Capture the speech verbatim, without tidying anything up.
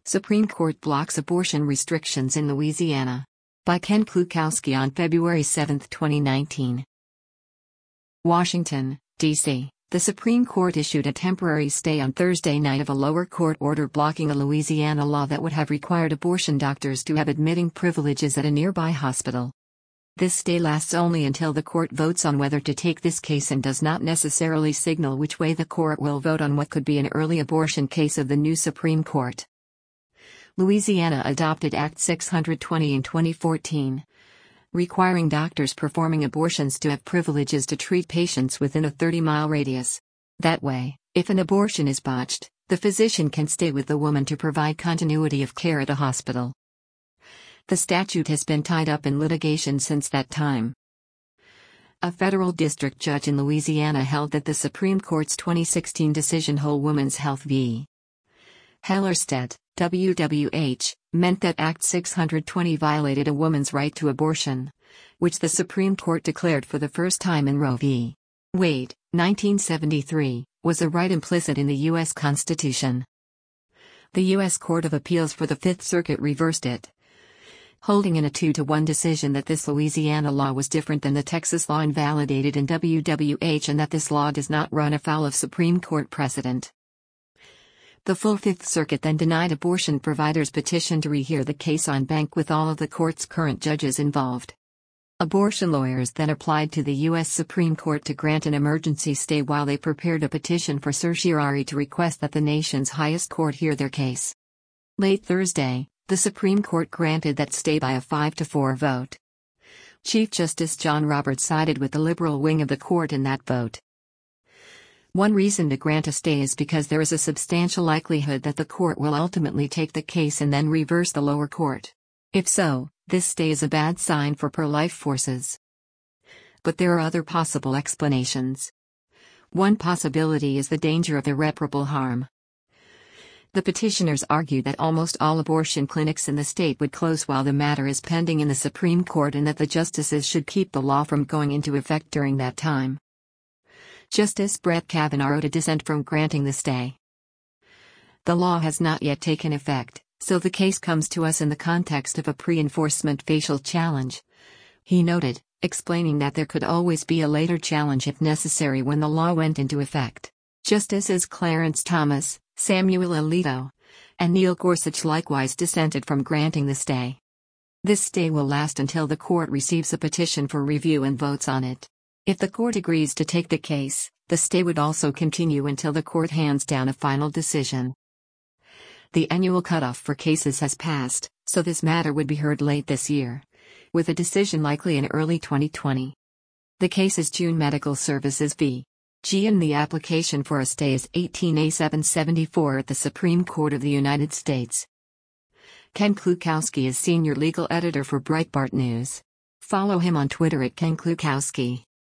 Supreme Court blocks abortion restrictions in Louisiana. By Ken Klukowski on February seventh, twenty nineteen. Washington, D C The Supreme Court issued a temporary stay on Thursday night of a lower court order blocking a Louisiana law that would have required abortion doctors to have admitting privileges at a nearby hospital. This stay lasts only until the court votes on whether to take this case and does not necessarily signal which way the court will vote on what could be an early abortion case of the new Supreme Court. Louisiana adopted Act six hundred twenty in twenty fourteen, requiring doctors performing abortions to have privileges to treat patients within a thirty mile radius. That way, if an abortion is botched, the physician can stay with the woman to provide continuity of care at a hospital. The statute has been tied up in litigation since that time. A federal district judge in Louisiana held that the Supreme Court's twenty sixteen decision Whole Woman's Health v. Hellerstedt, W W H, meant that Act six hundred twenty violated a woman's right to abortion, which the Supreme Court declared for the first time in Roe v. Wade, nineteen seventy-three, was a right implicit in the U S Constitution. The U S Court of Appeals for the Fifth Circuit reversed it, holding in a two to one decision that this Louisiana law was different than the Texas law invalidated in W W H and that this law does not run afoul of Supreme Court precedent. The full Fifth Circuit then denied abortion providers' petition to rehear the case en banc with all of the court's current judges involved. Abortion lawyers then applied to the U S Supreme Court to grant an emergency stay while they prepared a petition for certiorari to request that the nation's highest court hear their case. Late Thursday, the Supreme Court granted that stay by a five to four vote. Chief Justice John Roberts sided with the liberal wing of the court in that vote. One reason to grant a stay is because there is a substantial likelihood that the court will ultimately take the case and then reverse the lower court. If so, this stay is a bad sign for pro-life forces. But there are other possible explanations. One possibility is the danger of irreparable harm. The petitioners argue that almost all abortion clinics in the state would close while the matter is pending in the Supreme Court and that the justices should keep the law from going into effect during that time. Justice Brett Kavanaugh wrote a dissent from granting the stay. The law has not yet taken effect, so the case comes to us in the context of a pre-enforcement facial challenge, he noted, explaining that there could always be a later challenge if necessary when the law went into effect. Justices Clarence Thomas, Samuel Alito, and Neil Gorsuch likewise dissented from granting the stay. This stay will last until the court receives a petition for review and votes on it. If the court agrees to take the case, the stay would also continue until the court hands down a final decision. The annual cutoff for cases has passed, so this matter would be heard late this year, with a decision likely in early twenty twenty. The case is June Medical Services v. G and the application for a stay is eighteen A seven seventy-four at the Supreme Court of the United States. Ken Klukowski is senior legal editor for Breitbart News. Follow him on Twitter at Ken Klukowski.